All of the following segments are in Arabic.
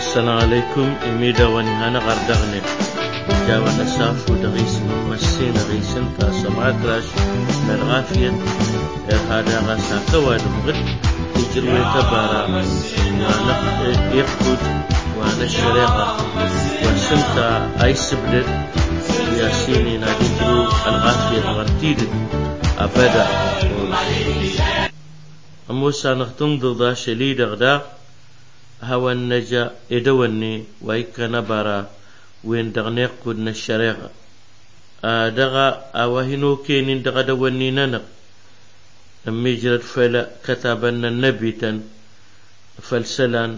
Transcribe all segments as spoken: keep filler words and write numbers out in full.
السلام عليكم إميدا ونهانا غردغني جاوة نساف ودغيس ممسين غيسن تاسمات راش مرغافيا هذا غاسا كواد مغد يجروي تبارا وانا يقود وانا الشريقة وسنتا اي سبلت ياسيني نادجرو الغافية غرتيد أبدا أموسى نختم ضد شليد غدا هوا النجا إدواني ويكا نبارا وين دغنيق كودنا الشريغة دغا أوهنو كينين دغا دواني ننق أمي جرد فلا كتابنا النبي تن فالسلان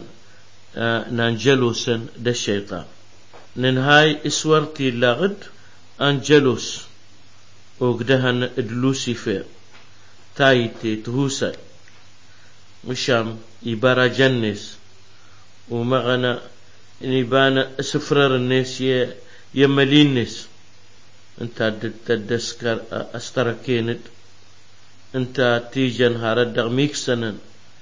نانجلوسا دا الشيطان ننهاي اسورتي لاغد أنجلوس وقدهن ادلوسيفير تايتي تهوساي مشام يبارا جنس ومغنى نيبانا سفرر الناس يملين الناس انت تدسكر استركينت انت تيجن هاردغ ميكسنن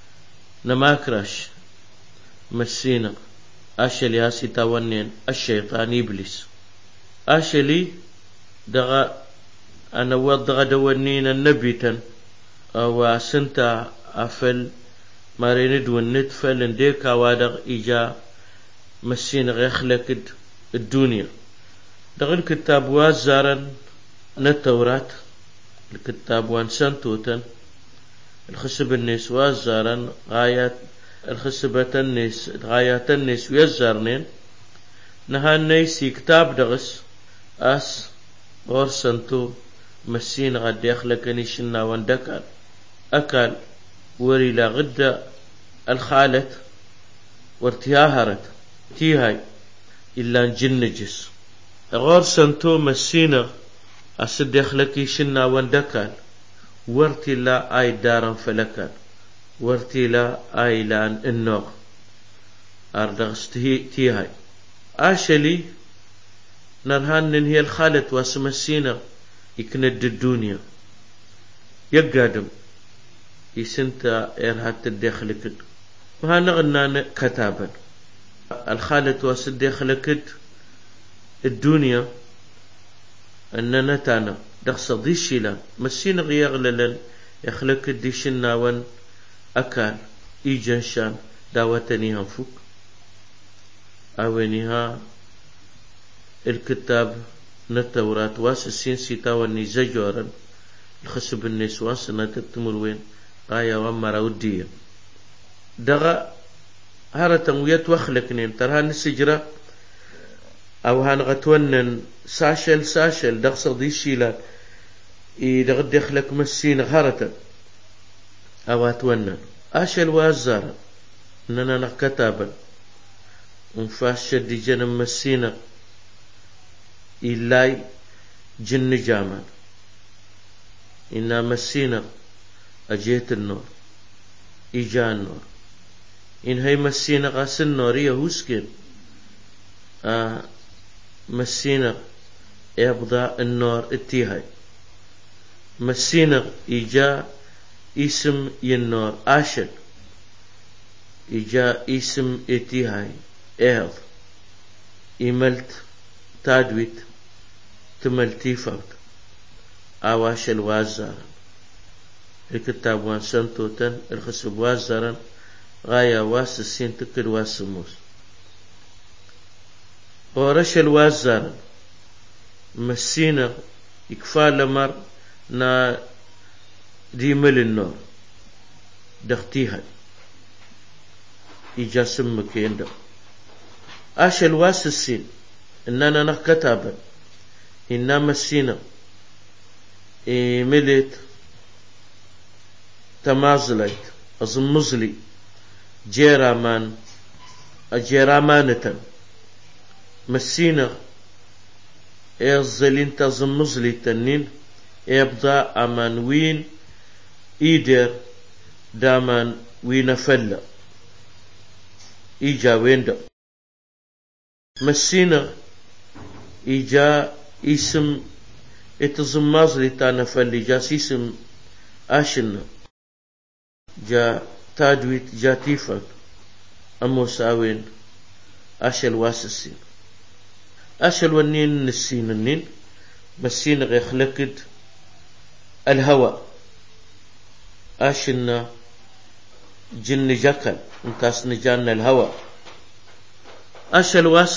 نماكرش مسينا اشلي هاسي تاونين الشيطان إبليس اشلي دغا انا وضغ دوانين النبيتن وسنتا افل ماريند والنتفل انديكا وادغ إجا مسين غيخلك الدنيا دغ الكتاب وازارا نتورات الكتاب وانسانتوتا الخسب الناس وازارا غايات الخسبة الناس غايات الناس ويزارنين نها النيسي كتاب دغس اس غرسنتو مسين غاد يخلك نيشنا واندكال أكل وري لا غدة الخالت وارتياهرت تيهاي إلا نجنجس غور سنتو مسينا أسد يخلكي شنا واندكال ورتي لا آي دارا فلكال ورتي لا آي لان النوغ أردغستهي تيهاي آشلي نرهان هي الخالت واسمسينا يكند الدنيا يقادم يسنتا إرهات الداخلكد وهانا غنانا كتابا الخالة واسد داخلكد الدنيا أننا تانا دخص ضيشيلا مسين غيغللا يخلك ديشنا وان أكال إيجانشان داوتني هنفك أوينها الكتاب نتورات واسسين سيتاواني زجورا الخسب الناس واسنا تتمر وين آية ومرا ودية دغا هارة ويت وخلقنين ترها نسجرة أو هانغتونن ساشل ساشل دغ صديشيلا إذا غد يخلق مسين هارة أو هاتونن أشل وازارة إننا نكتابا ونفاش دي جنم مسينا إلاي جن جامان إنا مسينا أجيت النور إجا النور إن هي مسينا غاس النور يهوسكين آه مسينا يبضى النور اتيهاي مسينا إجا اسم ينور آشد إجا اسم اتيهاي إيض إملت تادويت تملتي فوت آواش الوازار الكتاب وانسانتوتن الخسب وازارا غاية واس السين تكر واسموس ورش الوازارا مسينا يكفى لمر نا ديمل النور دختيها إجا سمك يندو آش الواس السين إننا نكتابا إنا مسينا إيه ملت تمازلت أزمزلي جيرامان أجيرامانة مسينا إيزلين تزمزلي تنين يبدا أمان وين إيدر دامان وين فلا إيجا ويندا مسينا إيجا اسم اتزمازلي تانا فلي جاس اسم آشنا جا تادويت جاتيفا أمو ساوين أشل واس السين أشل ونين السين النين مسين غيخلقد الهواء أشنا جن جكل انتاس نجان الهواء أشل واس